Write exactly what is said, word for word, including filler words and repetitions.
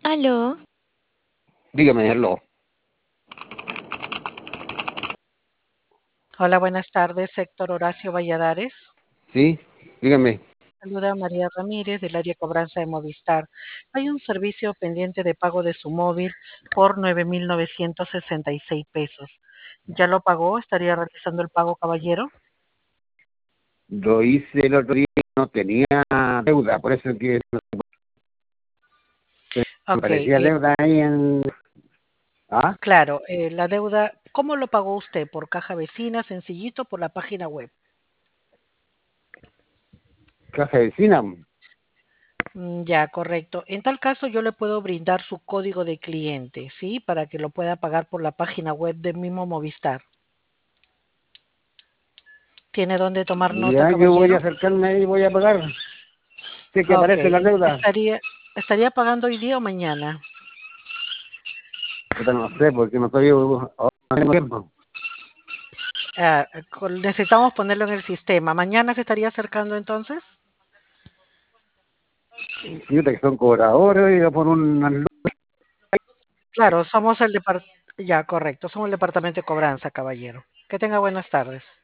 Aló, Dígame, hello. Hola, buenas tardes, Héctor Horacio Valladares. Sí, dígame. Saluda a María Ramírez del área cobranza de Movistar. Hay un servicio pendiente de pago de su móvil por nueve mil novecientos sesenta y seis pesos. ¿Ya lo pagó? ¿Estaría realizando el pago, caballero? Lo hice el otro día y no tenía deuda, por eso que me Ok, parecía eh, deuda ahí en... ¿Ah? claro, eh, la deuda, ¿cómo lo pagó usted? ¿Por caja vecina, sencillito, por la página web? Caja de vecina. Mm, ya, correcto. En tal caso, yo le puedo brindar su código de cliente, ¿sí? Para que lo pueda pagar por la página web del mismo Movistar. ¿Tiene dónde tomar nota, Ya yo voy a caballero? acercarme ahí y voy a pagar. Sí que Ok, aparece la deuda. estaría, estaría pagando hoy día o mañana. Puta, no sé, porque no estoy ahora no tengo tiempo. Ah, con- necesitamos ponerlo en el sistema. ¿Mañana se estaría acercando entonces? Fíjate que son cobradores y por un... Claro, somos el departamento. Ya, correcto, somos el departamento de cobranza, caballero. Que tenga buenas tardes.